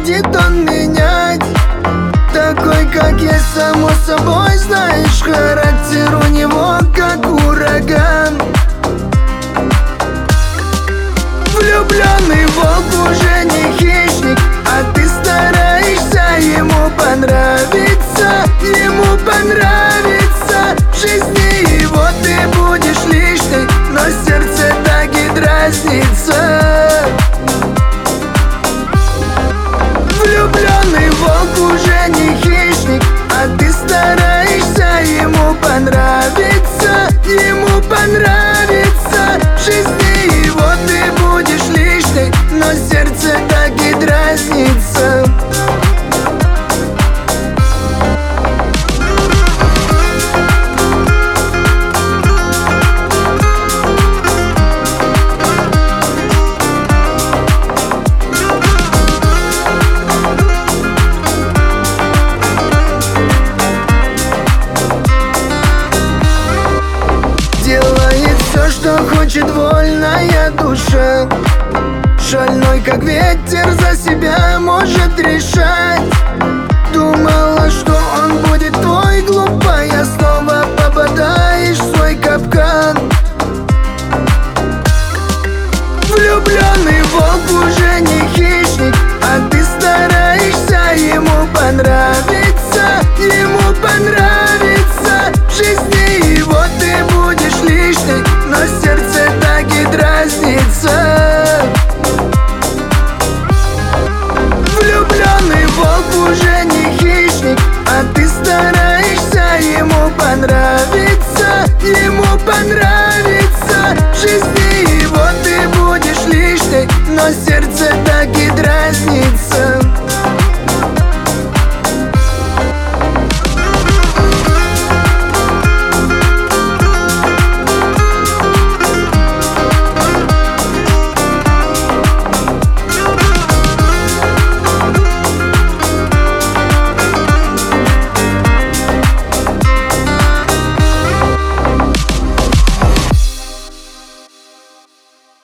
будет он менять. Такой, как есть, само собой, знаешь, характер у него как ураган. Влюбленный волк уже не хищник, а ты стараешься ему понравиться. Ему понравится. В жизни его ты будешь лишней, но сердце так и дразнится. Влюбленный волк уже не хищник, а ты стараешься ему понравиться. Ему понравится. В жизни его ты будешь лишней, но сердце так и дразнится. Делает все, что хочет вольная душа. Шальной, как ветер, за себя может решать. Думала,